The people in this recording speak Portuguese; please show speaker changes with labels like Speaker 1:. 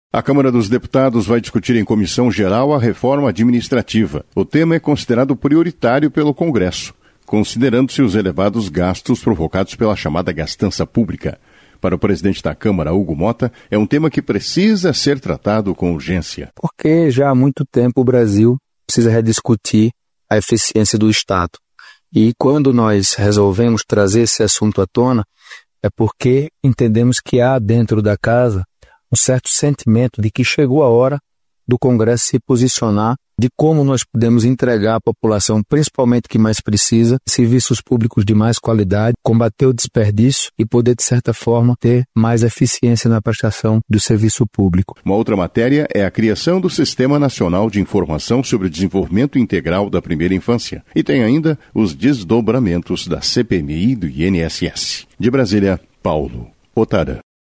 Speaker 1: A Câmara dos Deputados vai discutir em comissão geral a reforma administrativa. O tema é considerado prioritário pelo Congresso, considerando-se os elevados gastos provocados pela chamada gastança pública. Para o presidente da Câmara, Hugo Mota, é um tema que precisa ser tratado com urgência.
Speaker 2: Porque já há muito tempo o Brasil precisa rediscutir a eficiência do Estado. E quando nós resolvemos trazer esse assunto à tona, é porque entendemos que há dentro da casa um certo sentimento de que chegou a hora do Congresso se posicionar de como nós podemos entregar à população, principalmente que mais precisa, serviços públicos de mais qualidade, combater o desperdício e poder, de certa forma, ter mais eficiência na prestação do serviço público.
Speaker 1: Uma outra matéria é a criação do Sistema Nacional de Informação sobre o Desenvolvimento Integral da Primeira Infância. E tem ainda os desdobramentos da CPMI e do INSS. De Brasília, Paulo Otarã.